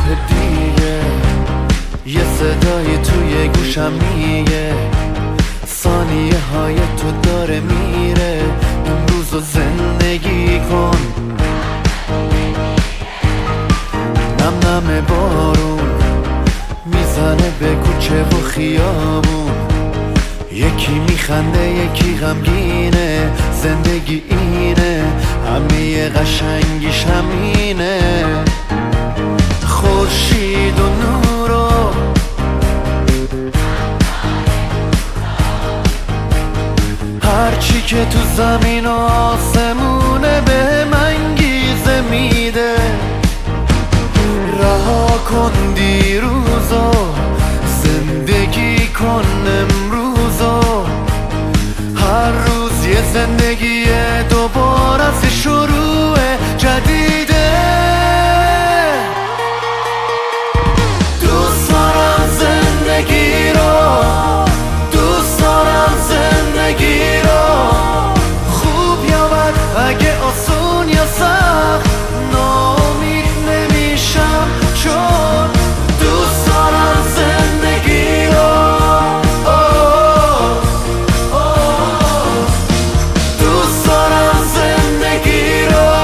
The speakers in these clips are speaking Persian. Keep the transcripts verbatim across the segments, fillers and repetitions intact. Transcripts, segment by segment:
صبح دیگه یه صدای توی گوشم میگه ثانیه های تو داره میره، امروز رو زندگی کن. نم نم بارون میزنه به کوچه و خیابون، یکی میخنده یکی غمگینه، زندگی اینه، همه قشنگیش همینه. خورشید و نور و هرچی که تو زمین و آسمونه به انگیزه میده. رها کن دیروزو، زندگی کن امروزو، هر روز یه زندگی دوباره از شروع جدیده. دوست دارم زندگی رو، دوست دارم زندگی رو، خوب یا بد، اگه آسون یا سخت، ناامید نمیشم چون دوست دارم زندگی رو. دوست دارم زندگی رو.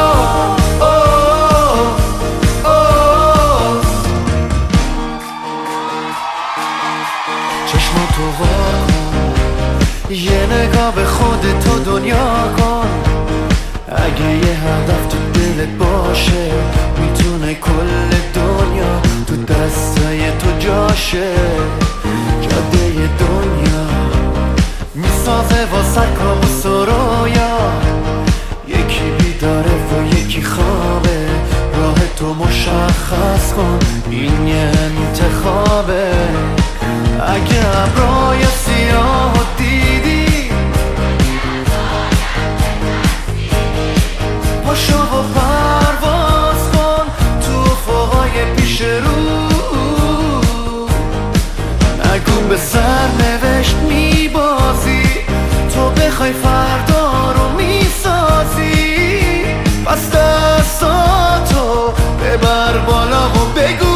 چشماتو وا کن، یه نگاه به خودت و دنیا کن. اگه یه هدف تو دلت باشه، میتونه کل دنیا تو دستای تو جاشه. جاده دنیا میسازه واسه کابوس و رویا، یکی بیداره و یکی خوابه. راه تو مشخص کن، این یه انتخابه. اگه ابرای سیاه دیدی، پاشو و پرواز کن تو افقای پیش رو. نگو به سرنوشت میبازی، تو بخوای فردا رو میسازی. پس دستاتو ببر بالا و بگو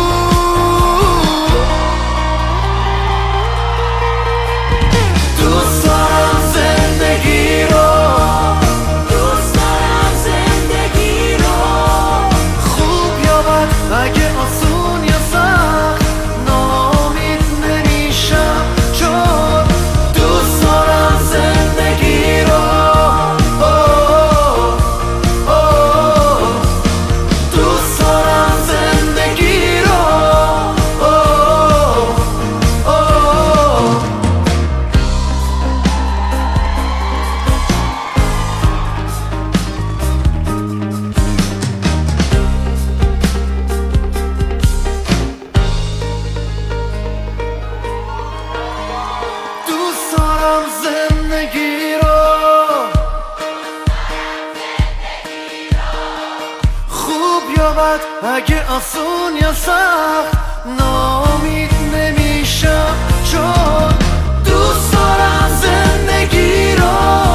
دوست دارم زندگی رو. دوست دارم زندگی رو، خوب یا بد، اگه آسون یا سخت، ناامید نمیشم چون دوست دارم زندگی رو. دوست دارم زندگی رو. دوست دارم زندگی رو، خوب یا بد، اگه آسون یا سخت، ناامید نمیشم چون دوست دارم زندگی رو.